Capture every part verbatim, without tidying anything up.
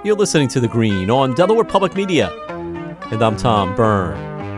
You're listening to The Green on Delaware Public Media, and I'm Tom Byrne.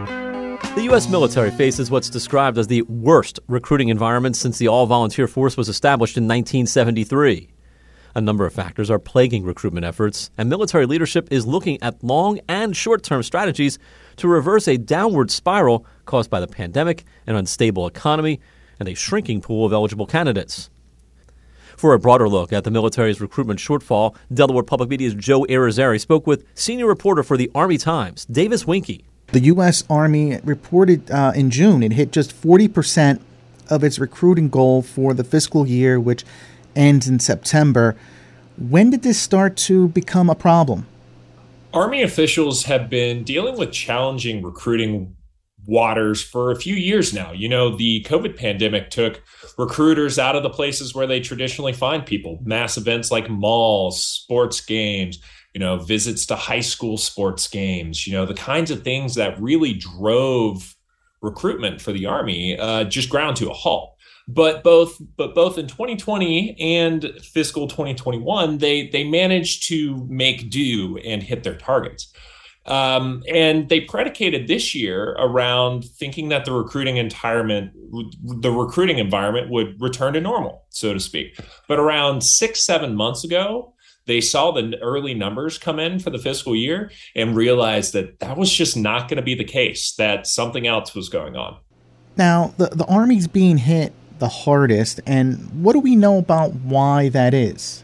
The U S military faces what's described as the worst recruiting environment since the all-volunteer force was established in nineteen seventy-three. A number of factors are plaguing recruitment efforts, and military leadership is looking at long and short-term strategies to reverse a downward spiral caused by the pandemic, an unstable economy, and a shrinking pool of eligible candidates. For a broader look at the military's recruitment shortfall, Delaware Public Media's Joe Irizarry spoke with senior reporter for the Army Times, Davis Winke. The U S. Army reported uh, in June it hit just forty percent of its recruiting goal for the fiscal year, which ends in September. When did this start to become a problem? Army officials have been dealing with challenging recruiting waters for a few years now. You know, the COVID pandemic took recruiters out of the places where they traditionally find people. Mass events like malls, sports games, you know, visits to high school sports games, you know, the kinds of things that really drove recruitment for the Army uh, just ground to a halt. But both but both in twenty twenty and fiscal twenty twenty-one, they they managed to make do and hit their targets. Um, and they predicated this year around thinking that the recruiting environment, the recruiting environment would return to normal, so to speak. But around six, seven months ago, they saw the early numbers come in for the fiscal year and realized that that was just not going to be the case, that something else was going on. Now, the, the Army's being hit the hardest, and what do we know about why that is?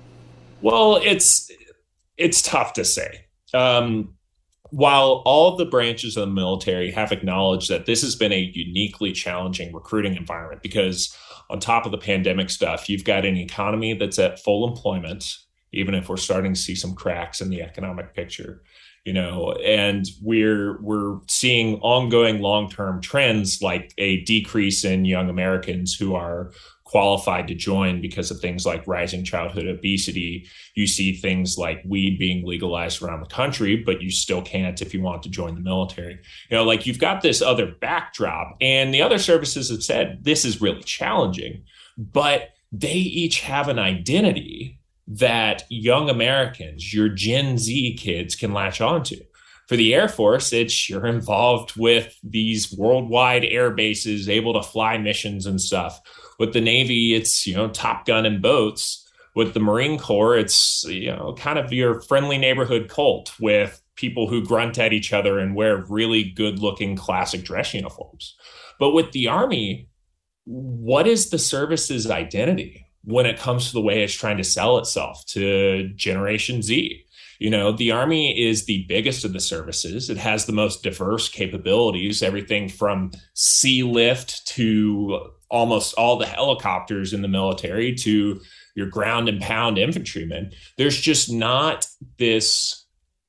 Well, it's it's tough to say. Um, while all of the branches of the military have acknowledged that this has been a uniquely challenging recruiting environment, because on top of the pandemic stuff, you've got an economy that's at full employment, even if we're starting to see some cracks in the economic picture, you know, and we're we're seeing ongoing long-term trends like a decrease in young Americans who are qualified to join because of things like rising childhood obesity. You see things like weed being legalized around the country, but you still can't if you want to join the military. You know, like you've got this other backdrop, and the other services have said this is really challenging, but they each have an identity that young Americans, your Gen Z kids, can latch onto. For the Air Force, it's you're involved with these worldwide air bases, able to fly missions and stuff. With the Navy, it's, you know, Top Gun and boats. With the Marine Corps, it's, you know, kind of your friendly neighborhood cult with people who grunt at each other and wear really good-looking classic dress uniforms. But with the Army, what is the service's identity when it comes to the way it's trying to sell itself to Generation Z? You know, the Army is the biggest of the services. It has the most diverse capabilities, everything from sea lift to almost all the helicopters in the military to your ground and pound infantrymen. There's just not this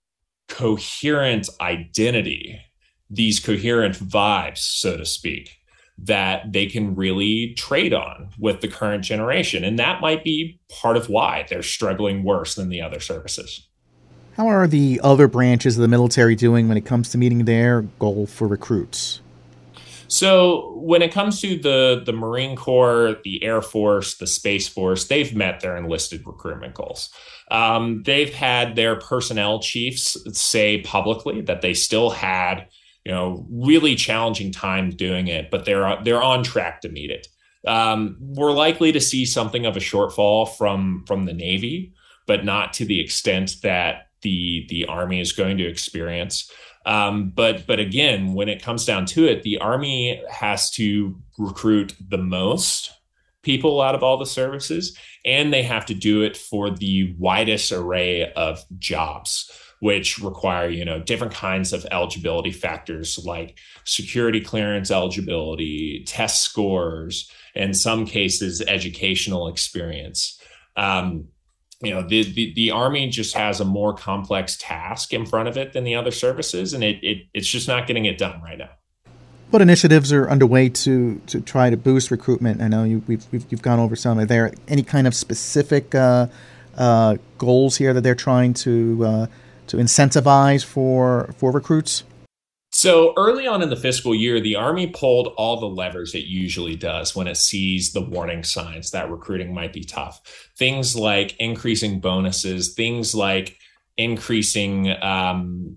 coherent identity, these coherent vibes, so to speak, that they can really trade on with the current generation. And that might be part of why they're struggling worse than the other services. How are the other branches of the military doing when it comes to meeting their goal for recruits? So when it comes to the, the Marine Corps, the Air Force, the Space Force, they've met their enlisted recruitment goals. Um, they've had their personnel chiefs say publicly that they still had, you know, really challenging times doing it, but they're they're on track to meet it. Um, we're likely to see something of a shortfall from from the Navy, but not to the extent that the the Army is going to experience. Um, but but again, when it comes down to it, the Army has to recruit the most people out of all the services, and they have to do it for the widest array of jobs, which require, you know, different kinds of eligibility factors like security clearance eligibility, test scores, in some cases, educational experience. Um, You know, the, the the Army just has a more complex task in front of it than the other services, and it, it it's just not getting it done right now. What initiatives are underway to to try to boost recruitment? I know you, we've, we've you've gone over some. Are there any kind of specific uh, uh, goals here that they're trying to uh, to incentivize for for recruits? So early on in the fiscal year, the Army pulled all the levers it usually does when it sees the warning signs that recruiting might be tough. Things like increasing bonuses, things like increasing um,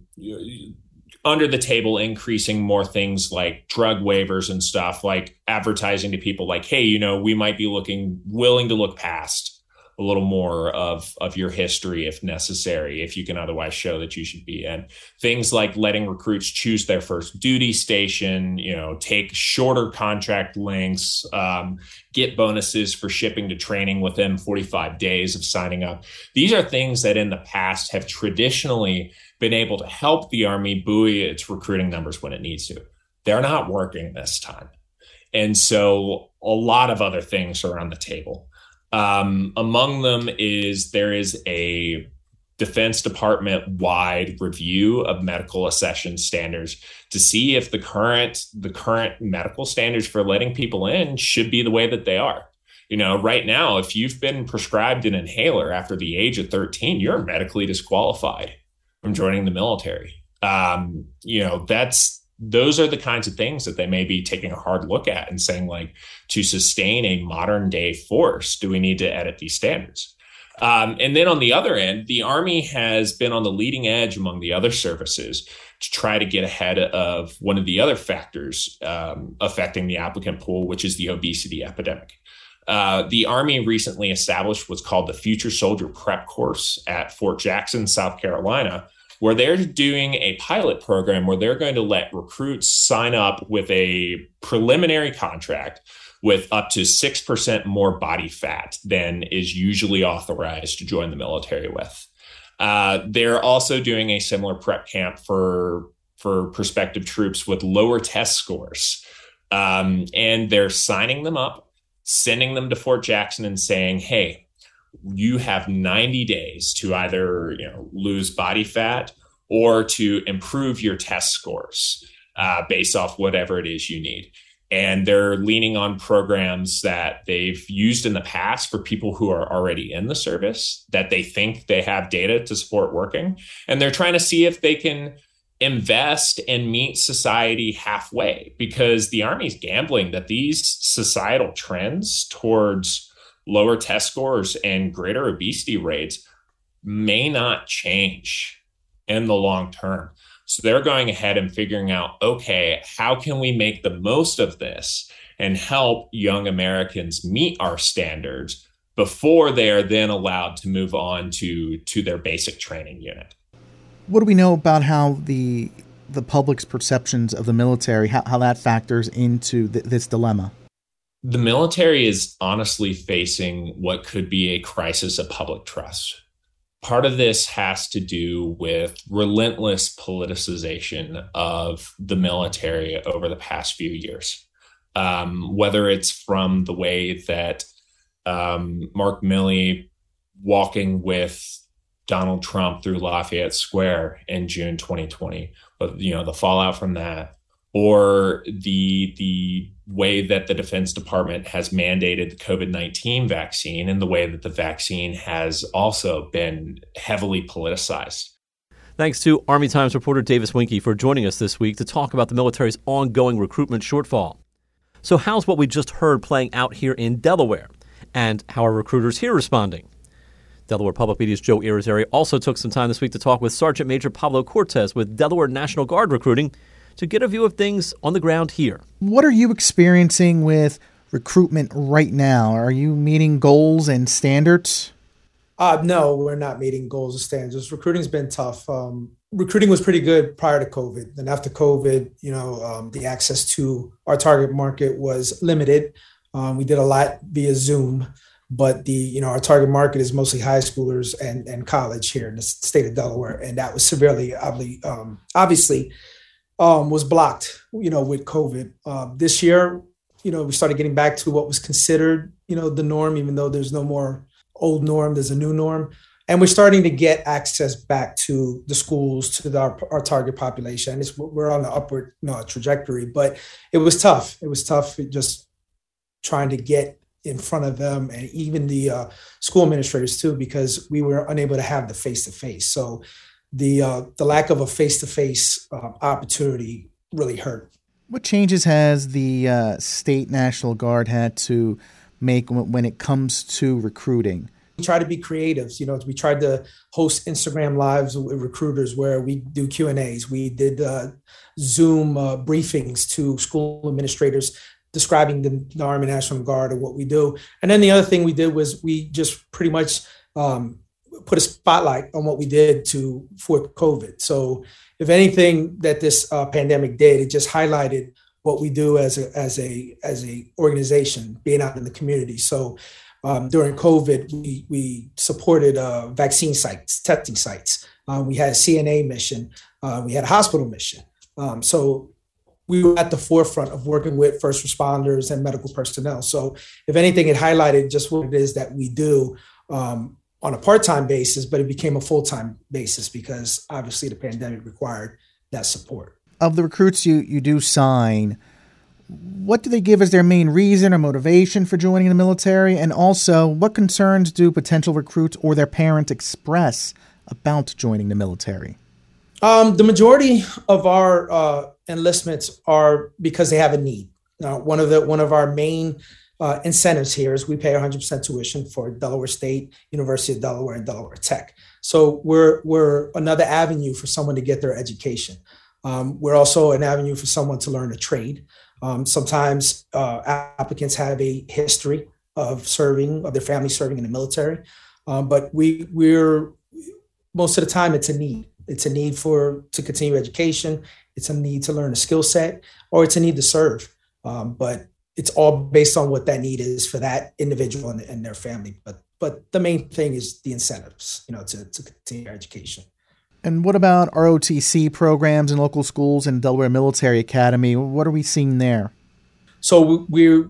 under the table, increasing more things like drug waivers and stuff, like advertising to people like, hey, you know, we might be looking willing to look past a little more of, of your history if necessary, if you can otherwise show that you should be in. Things like letting recruits choose their first duty station, you know, take shorter contract lengths, um, get bonuses for shipping to training within forty-five days of signing up. These are things that in the past have traditionally been able to help the Army buoy its recruiting numbers when it needs to. They're not working this time. And so a lot of other things are on the table. Um, among them is there is a Defense Department-wide review of medical accession standards to see if the current the current medical standards for letting people in should be the way that they are. You know, right now, if you've been prescribed an inhaler after the age of thirteen, you're medically disqualified from joining the military. Um, you know, that's those are the kinds of things that they may be taking a hard look at and saying, like, to sustain a modern day force, do we need to edit these standards? Um, and then on the other end, the Army has been on the leading edge among the other services to try to get ahead of one of the other factors um, affecting the applicant pool, which is the obesity epidemic. Uh, the Army recently established what's called the Future Soldier Prep Course at Fort Jackson, South Carolina, where they're doing a pilot program where they're going to let recruits sign up with a preliminary contract with up to six percent more body fat than is usually authorized to join the military with. Uh, they're also doing a similar prep camp for, for prospective troops with lower test scores. Um, and they're signing them up, sending them to Fort Jackson and saying, hey, you have ninety days to either, you know, lose body fat or to improve your test scores uh, based off whatever it is you need. And they're leaning on programs that they've used in the past for people who are already in the service that they think they have data to support working. And they're trying to see if they can invest and meet society halfway, because the Army's gambling that these societal trends towards lower test scores and greater obesity rates may not change in the long term. So they're going ahead and figuring out, okay, how can we make the most of this and help young Americans meet our standards before they are then allowed to move on to, to their basic training unit? What do we know about how the the public's perceptions of the military, how, how that factors into th- this dilemma? The military is honestly facing what could be a crisis of public trust. Part of this has to do with relentless politicization of the military over the past few years. Um, whether it's from the way that um, Mark Milley walking with Donald Trump through Lafayette Square in June twenty twenty, but you know, the fallout from that, or the the way that the Defense Department has mandated the COVID nineteen vaccine and the way that the vaccine has also been heavily politicized. Thanks to Army Times reporter Davis Winke for joining us this week to talk about the military's ongoing recruitment shortfall. So how's what we just heard playing out here in Delaware? And how are recruiters here responding? Delaware Public Media's Joe Irizarry also took some time this week to talk with Sergeant Major Pablo Cortez with Delaware National Guard Recruiting to get a view of things on the ground here. What are you experiencing with recruitment right now? Are you meeting goals and standards? Uh, no, we're not meeting goals and standards. Recruiting's been tough. Um, recruiting was pretty good prior to COVID. And after COVID, you know, um, the access to our target market was limited. Um, we did a lot via Zoom, but the, you know, our target market is mostly high schoolers and, and college here in the state of Delaware. And that was severely, um, obviously, Um, was blocked, you know, with COVID. Uh, this year, you know, we started getting back to what was considered, you know, the norm, even though there's no more old norm, there's a new norm. And we're starting to get access back to the schools, to the, our, our target population. It's, we're on the upward you know, trajectory, but it was tough. It was tough just trying to get in front of them and even the uh, school administrators too, because we were unable to have the face-to-face. So the uh, the lack of a face-to-face uh, opportunity really hurt. What changes has the uh, state National Guard had to make w- when it comes to recruiting we try to be creative. You know, we tried to host Instagram lives with recruiters where we do Q and A's. We did uh, Zoom uh, briefings to school administrators describing the, the Army National Guard and what we do. And then the other thing we did was we just pretty much um, put a spotlight on what we did to for COVID. So if anything that this uh, pandemic did, it just highlighted what we do as a as a as a organization, being out in the community. So um, during COVID, we we supported uh, vaccine sites, testing sites. Uh, we had a C N A mission. Uh, we had a hospital mission. Um, so we were at the forefront of working with first responders and medical personnel. So if anything, it highlighted just what it is that we do um, on a part-time basis, but it became a full-time basis because obviously the pandemic required that support. Of the recruits you, you do sign, what do they give as their main reason or motivation for joining the military? And also, what concerns do potential recruits or their parents express about joining the military? Um, the majority of our uh, enlistments are because they have a need. Now, one of the one of our main uh, incentives here is we pay one hundred percent tuition for Delaware State, University of Delaware, and Delaware Tech. So we're we're another avenue for someone to get their education. Um, we're also an avenue for someone to learn a trade. Um, sometimes uh, applicants have a history of serving, of their family serving in the military, um, but we we're most of the time it's a need. It's a need for to continue education. It's a need to learn a skill set, or it's a need to serve. Um, but it's all based on what that need is for that individual and, and their family. But but the main thing is the incentives, you know, to, to continue education. And what about R O T C programs in local schools and Delaware Military Academy? What are we seeing there? So we're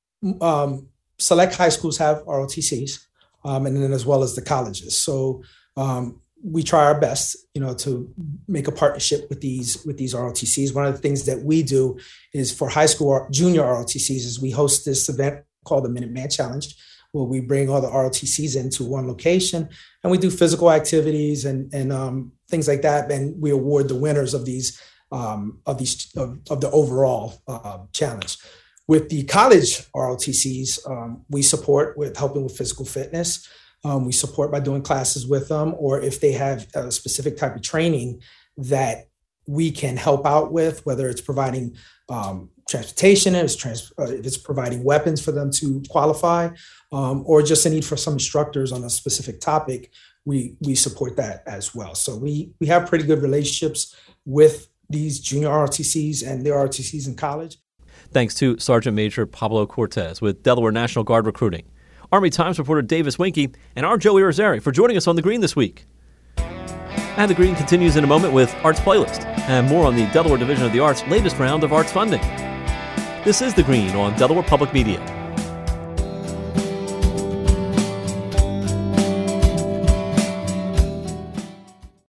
um, select high schools have R O T Cs, um, and then as well as the colleges. So um, we try our best, you know, to make a partnership with these with these R O T Cs. One of the things that we do is for high school or junior R O T Cs is we host this event called the Minuteman Challenge, where we bring all the R O T Cs into one location and we do physical activities and and um, things like that, and we award the winners of these um, of these of, of the overall uh, challenge. With the college R O T Cs, um, we support with helping with physical fitness. Um, we support by doing classes with them, or if they have a specific type of training that we can help out with, whether it's providing um, transportation, if it's, trans- uh, if it's providing weapons for them to qualify, um, or just a need for some instructors on a specific topic, we we support that as well. So we we have pretty good relationships with these junior R O T Cs and their R O T Cs in college. Thanks to Sergeant Major Pablo Cortez with Delaware National Guard Recruiting, Army Times reporter Davis Winke, and our Joey Irizarry for joining us on The Green this week. And The Green continues in a moment with Arts Playlist and more on the Delaware Division of the Arts' latest round of arts funding. This is The Green on Delaware Public Media.